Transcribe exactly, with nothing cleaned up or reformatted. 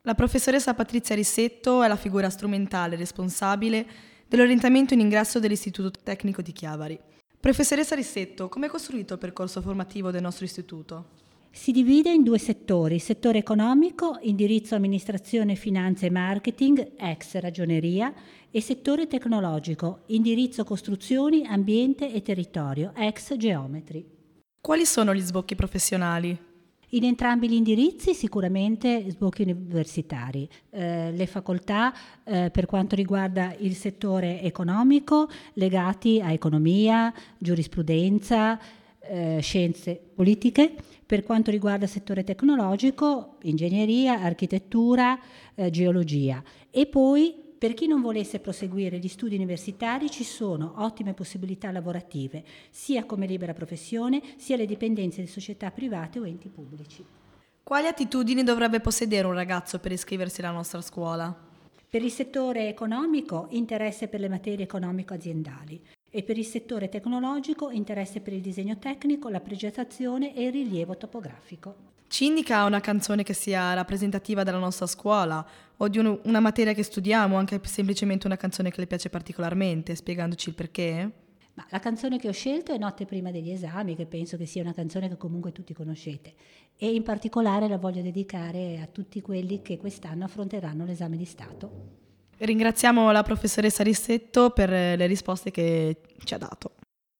La professoressa Patrizia Rissetto è la figura strumentale responsabile dell'orientamento in ingresso dell'Istituto Tecnico di Chiavari. Professoressa Rissetto, come è costruito il percorso formativo del nostro istituto? Si divide in due settori: settore economico, indirizzo amministrazione, finanza e marketing, ex ragioneria, e settore tecnologico, indirizzo costruzioni, ambiente e territorio, ex geometri. Quali sono gli sbocchi professionali? In entrambi gli indirizzi sicuramente sbocchi universitari. Eh, le facoltà eh, per quanto riguarda il settore economico legati a economia, giurisprudenza, eh, scienze politiche. Per quanto riguarda il settore tecnologico, ingegneria, architettura, eh, geologia. E poi, per chi non volesse proseguire gli studi universitari, ci sono ottime possibilità lavorative, sia come libera professione, sia alle dipendenze di società private o enti pubblici. Quali attitudini dovrebbe possedere un ragazzo per iscriversi alla nostra scuola? Per il settore economico, interesse per le materie economico-aziendali, e per il settore tecnologico, interesse per il disegno tecnico, la progettazione e il rilievo topografico. Ci indica una canzone che sia rappresentativa della nostra scuola o di un- una materia che studiamo, o anche semplicemente una canzone che le piace particolarmente, spiegandoci il perché? Ma la canzone che ho scelto è Notte prima degli esami, che penso che sia una canzone che comunque tutti conoscete, e in particolare la voglio dedicare a tutti quelli che quest'anno affronteranno l'esame di Stato. Ringraziamo la professoressa Rissetto per le risposte che ci ha dato.